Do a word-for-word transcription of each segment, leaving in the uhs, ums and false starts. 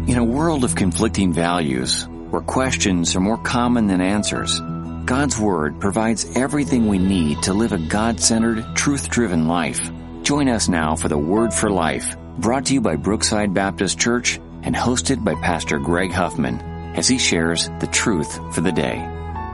In a world of conflicting values, where questions are more common than answers, God's Word provides everything we need to live a God-centered, truth-driven life. Join us now for the Word for Life, brought to you by Brookside Baptist Church and hosted by Pastor Greg Huffman, as he shares the truth for the day.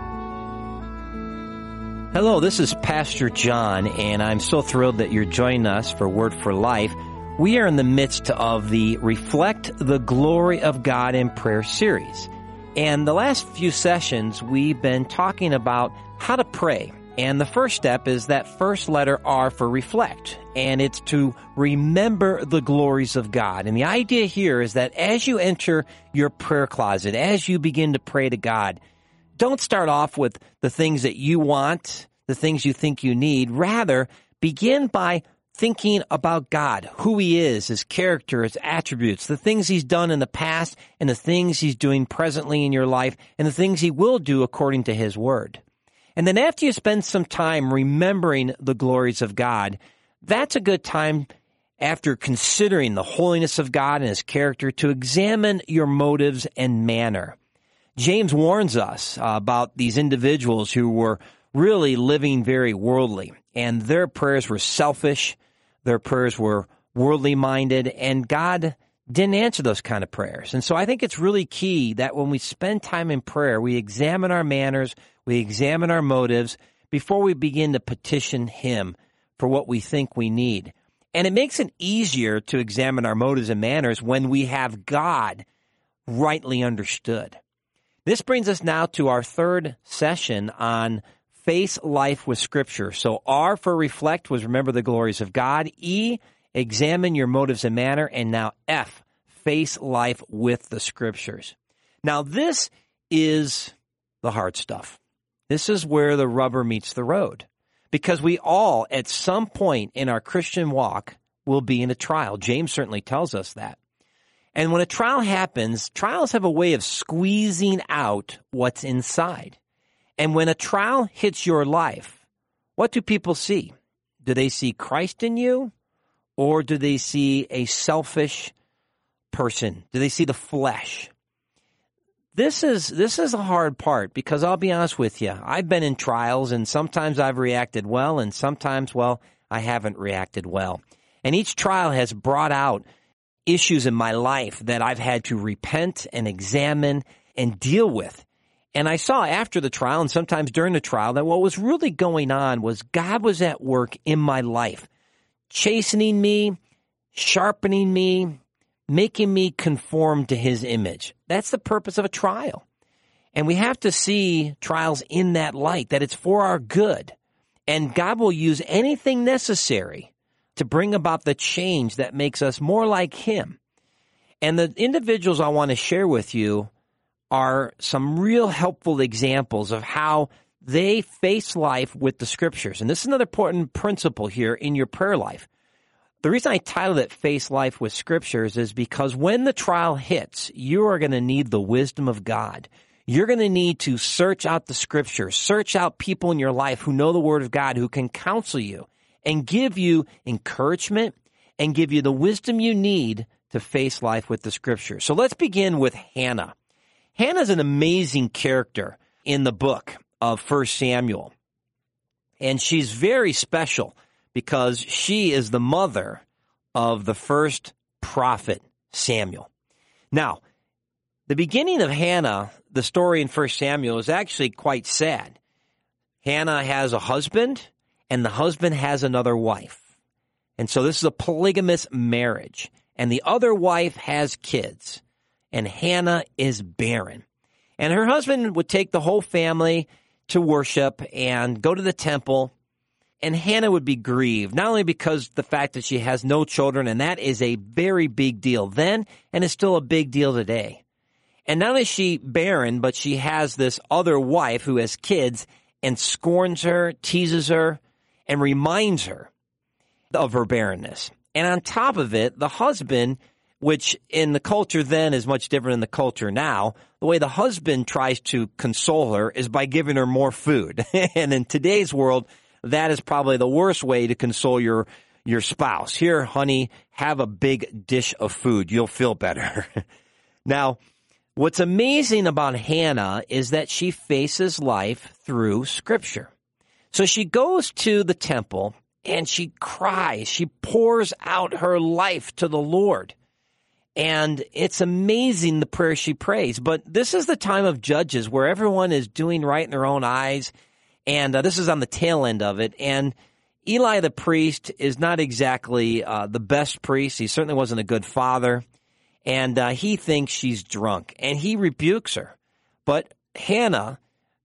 Hello, this is Pastor John, and I'm so thrilled that you're joining us for Word for Life. We are in the midst of the Reflect the Glory of God in Prayer series. And the last few sessions, we've been talking about how to pray. And the first step is that first letter R for reflect. And it's to remember the glories of God. And the idea here is that as you enter your prayer closet, as you begin to pray to God, don't start off with the things that you want, the things you think you need. Rather, begin by thinking about God, who He is, His character, His attributes, the things He's done in the past and the things He's doing presently in your life and the things He will do according to His Word. And then after you spend some time remembering the glories of God, that's a good time after considering the holiness of God and His character to examine your motives and manner. James warns us uh, about these individuals who were really living very worldly, and their prayers were selfish. Their prayers were worldly minded, and God didn't answer those kind of prayers. And so I think it's really key that when we spend time in prayer, we examine our manners, we examine our motives before we begin to petition Him for what we think we need. And it makes it easier to examine our motives and manners when we have God rightly understood. This brings us now to our third session on Face Life with Scripture. So R for reflect was remember the glories of God. E, examine your motives and manner. And now F, face life with the Scriptures. Now this is the hard stuff. This is where the rubber meets the road. Because we all, at some point in our Christian walk, will be in a trial. James certainly tells us that. And when a trial happens, trials have a way of squeezing out what's inside. And when a trial hits your life, what do people see? Do they see Christ in you, or do they see a selfish person? Do they see the flesh? This is this is a hard part because I'll be honest with you. I've been in trials, and sometimes I've reacted well, and sometimes, well, I haven't reacted well. And each trial has brought out issues in my life that I've had to repent and examine and deal with. And I saw after the trial and sometimes during the trial that what was really going on was God was at work in my life, chastening me, sharpening me, making me conform to His image. That's the purpose of a trial. And we have to see trials in that light, that it's for our good. And God will use anything necessary to bring about the change that makes us more like Him. And the individuals I want to share with you are some real helpful examples of how they face life with the Scriptures. And this is another important principle here in your prayer life. The reason I titled it Face Life with Scriptures is because when the trial hits, you are going to need the wisdom of God. You're going to need to search out the Scriptures, search out people in your life who know the Word of God, who can counsel you and give you encouragement and give you the wisdom you need to face life with the Scriptures. So let's begin with Hannah. Hannah's an amazing character in the book of First Samuel. And she's very special because she is the mother of the first prophet, Samuel. Now, the beginning of Hannah, the story in First Samuel, is actually quite sad. Hannah has a husband, and the husband has another wife. And so this is a polygamous marriage. And the other wife has kids. And Hannah is barren. And her husband would take the whole family to worship and go to the temple. And Hannah would be grieved, not only because the fact that she has no children, and that is a very big deal then, and it's still a big deal today. And not only is she barren, but she has this other wife who has kids and scorns her, teases her, and reminds her of her barrenness. And on top of it, the husband, which in the culture then is much different than the culture now, the way the husband tries to console her is by giving her more food. And in today's world, that is probably the worst way to console your your spouse. Here, honey, have a big dish of food. You'll feel better. Now, what's amazing about Hannah is that she faces life through Scripture. So she goes to the temple and she cries. She pours out her life to the Lord. And it's amazing the prayer she prays. But this is the time of Judges where everyone is doing right in their own eyes. And uh, this is on the tail end of it. And Eli the priest is not exactly uh, the best priest. He certainly wasn't a good father. And uh, he thinks she's drunk. And he rebukes her. But Hannah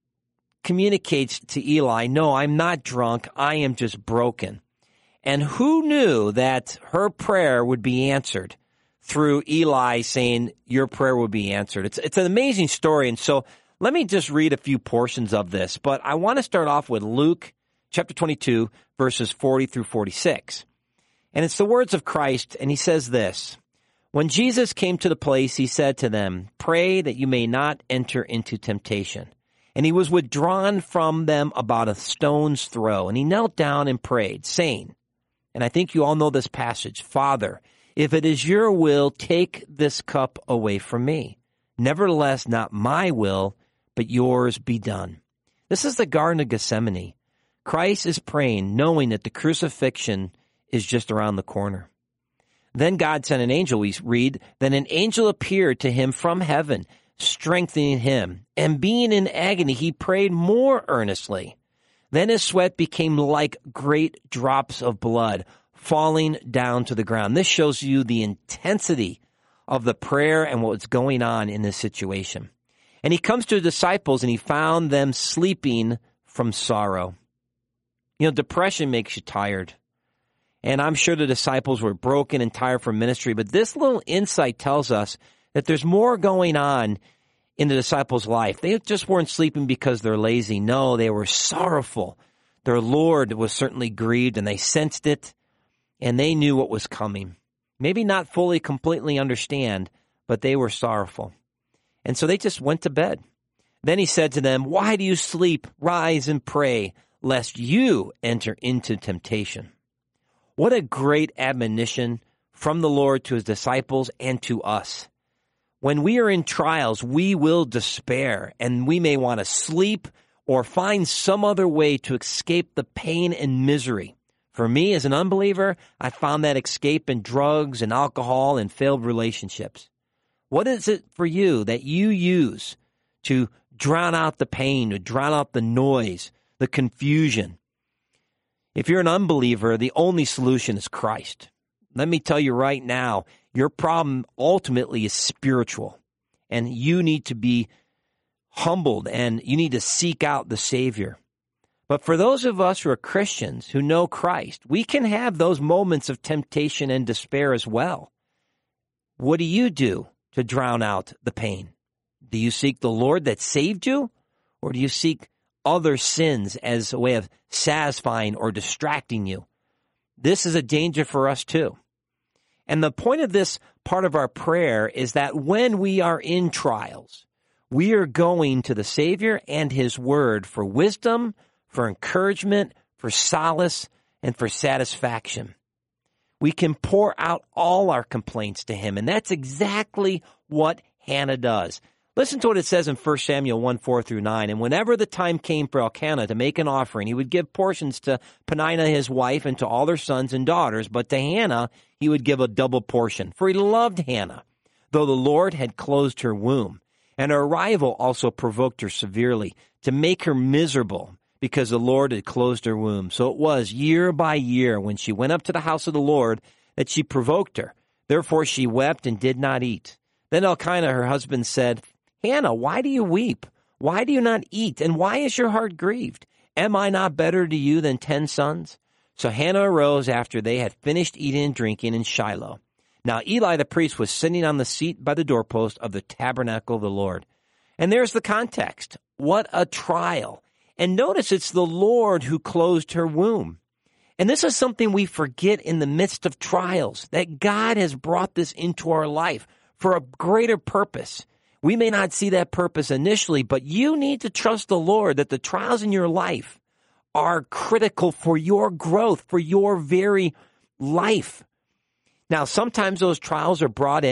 communicates to Eli, no, I'm not drunk. I am just broken. And who knew that her prayer would be answered through Eli saying your prayer would be answered? It's it's an amazing story. And so let me just read a few portions of this. But I want to start off with Luke chapter twenty-two, verses forty through forty-six. And it's the words of Christ. And he says this, when Jesus came to the place, he said to them, pray that you may not enter into temptation. And he was withdrawn from them about a stone's throw. And he knelt down and prayed, saying, and I think you all know this passage, Father, if it is your will, take this cup away from me. Nevertheless, not my will, but yours be done. This is the Garden of Gethsemane. Christ is praying, knowing that the crucifixion is just around the corner. Then God sent an angel, we read, then an angel appeared to him from heaven, strengthening him. And being in agony, he prayed more earnestly. Then his sweat became like great drops of blood falling down to the ground. This shows you the intensity of the prayer and what's going on in this situation. And he comes to the disciples and he found them sleeping from sorrow. You know, depression makes you tired. And I'm sure the disciples were broken and tired from ministry, but this little insight tells us that there's more going on in the disciples' life. They just weren't sleeping because they're lazy. No, they were sorrowful. Their Lord was certainly grieved, and they sensed it, and they knew what was coming. Maybe not fully, completely understand, but they were sorrowful. And so they just went to bed. Then he said to them, why do you sleep? Rise and pray, lest you enter into temptation. What a great admonition from the Lord to his disciples and to us. When we are in trials, we will despair, and we may want to sleep or find some other way to escape the pain and misery. For me, as an unbeliever, I found that escape in drugs and alcohol and failed relationships. What is it for you that you use to drown out the pain, to drown out the noise, the confusion? If you're an unbeliever, the only solution is Christ. Let me tell you right now, your problem ultimately is spiritual, and you need to be humbled, and you need to seek out the Savior. But for those of us who are Christians, who know Christ, we can have those moments of temptation and despair as well. What do you do to drown out the pain? Do you seek the Lord that saved you, or do you seek other sins as a way of satisfying or distracting you? This is a danger for us too. And the point of this part of our prayer is that when we are in trials, we are going to the Savior and his word for wisdom, for encouragement, for solace, and for satisfaction. We can pour out all our complaints to him, and that's exactly what Hannah does. Listen to what it says in First Samuel one, four through nine. And whenever the time came for Elkanah to make an offering, he would give portions to Peninnah his wife and to all their sons and daughters, but to Hannah he would give a double portion, for he loved Hannah, though the Lord had closed her womb. And her rival also provoked her severely to make her miserable, because the Lord had closed her womb. So it was year by year when she went up to the house of the Lord that she provoked her. Therefore she wept and did not eat. Then Elkanah, her husband, said, Hannah, why do you weep? Why do you not eat? And why is your heart grieved? Am I not better to you than ten sons? So Hannah arose after they had finished eating and drinking in Shiloh. Now Eli the priest was sitting on the seat by the doorpost of the tabernacle of the Lord. And there's the context. What a trial. And notice it's the Lord who closed her womb. And this is something we forget in the midst of trials, that God has brought this into our life for a greater purpose. We may not see that purpose initially, but you need to trust the Lord that the trials in your life are critical for your growth, for your very life. Now, sometimes those trials are brought in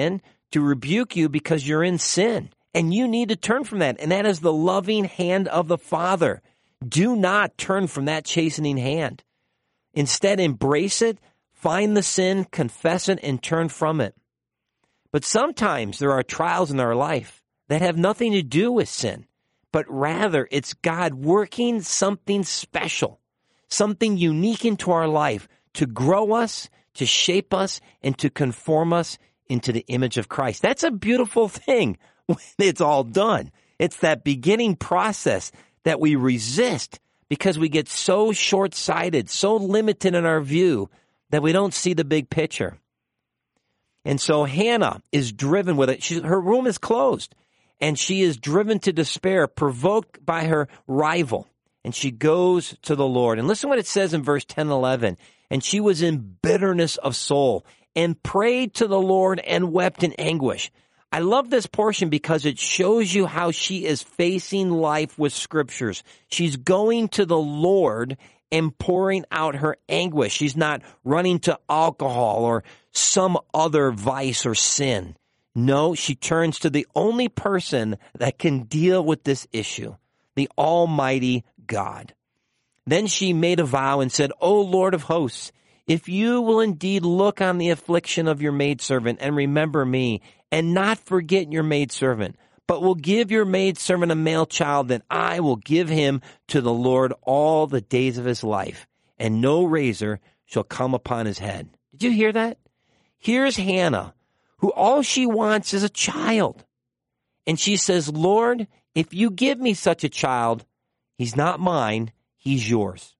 to rebuke you because you're in sin, and you need to turn from that. And that is the loving hand of the Father. Do not turn from that chastening hand. Instead, embrace it, find the sin, confess it, and turn from it. But sometimes there are trials in our life that have nothing to do with sin, but rather it's God working something special, something unique into our life to grow us, to shape us, and to conform us into the image of Christ. That's a beautiful thing when it's all done. It's that beginning process that we resist because we get so short-sighted, so limited in our view that we don't see the big picture. And so Hannah is driven with it. She, her room is closed, and she is driven to despair, provoked by her rival. And she goes to the Lord. And listen what it says in verse ten and eleven. And she was in bitterness of soul and prayed to the Lord and wept in anguish. I love this portion because it shows you how she is facing life with scriptures. She's going to the Lord and pouring out her anguish. She's not running to alcohol or some other vice or sin. No, she turns to the only person that can deal with this issue, the Almighty God. Then she made a vow and said, O Lord of hosts, if you will indeed look on the affliction of your maidservant and remember me, and not forget your maidservant, but will give your maidservant a male child, then I will give him to the Lord all the days of his life, and no razor shall come upon his head. Did you hear that? Here's Hannah, who all she wants is a child. And she says, Lord, if you give me such a child, he's not mine, he's yours.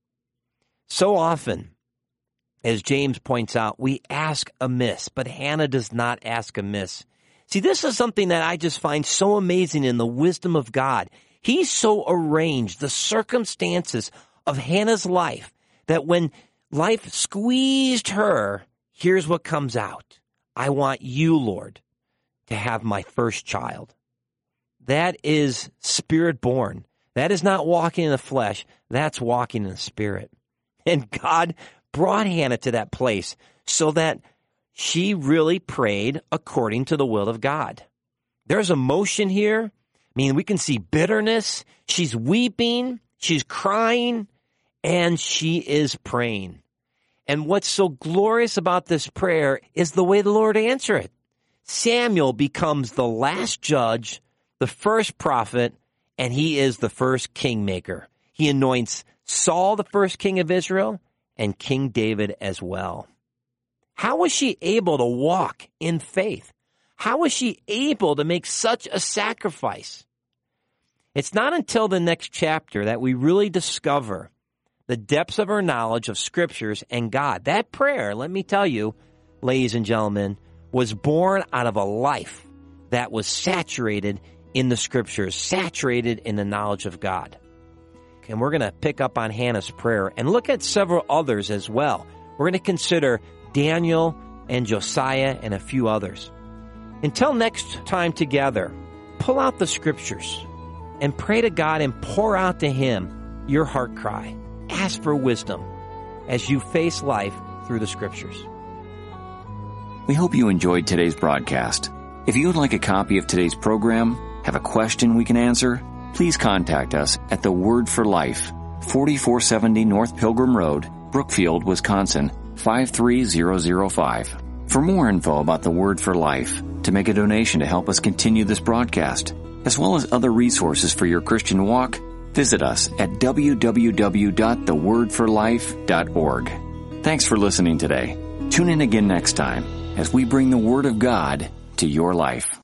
So often, as James points out, we ask amiss, but Hannah does not ask amiss. See, this is something that I just find so amazing in the wisdom of God. He so arranged the circumstances of Hannah's life that when life squeezed her, here's what comes out. I want you, Lord, to have my first child. That is spirit-born. That is not walking in the flesh. That's walking in the spirit. And God brought Hannah to that place so that she really prayed according to the will of God. There's emotion here. I mean, we can see bitterness. She's weeping. She's crying. And she is praying. And what's so glorious about this prayer is the way the Lord answered it. Samuel becomes the last judge, the first prophet, and he is the first kingmaker. He anoints Saul the first king of Israel, and King David as well. How was she able to walk in faith? How was she able to make such a sacrifice? It's not until the next chapter that we really discover the depths of her knowledge of scriptures and God. That prayer, let me tell you, ladies and gentlemen, was born out of a life that was saturated in the scriptures, saturated in the knowledge of God. And we're going to pick up on Hannah's prayer and look at several others as well. We're going to consider Daniel and Josiah and a few others. Until next time together, pull out the scriptures and pray to God and pour out to Him your heart cry. Ask for wisdom as you face life through the scriptures. We hope you enjoyed today's broadcast. If you would like a copy of today's program, have a question we can answer, please contact us at The Word for Life, forty-four seventy North Pilgrim Road, Brookfield, Wisconsin, five three zero zero five. For more info about The Word for Life, to make a donation to help us continue this broadcast, as well as other resources for your Christian walk, visit us at w w w dot the word for life dot org. Thanks for listening today. Tune in again next time as we bring the Word of God to your life.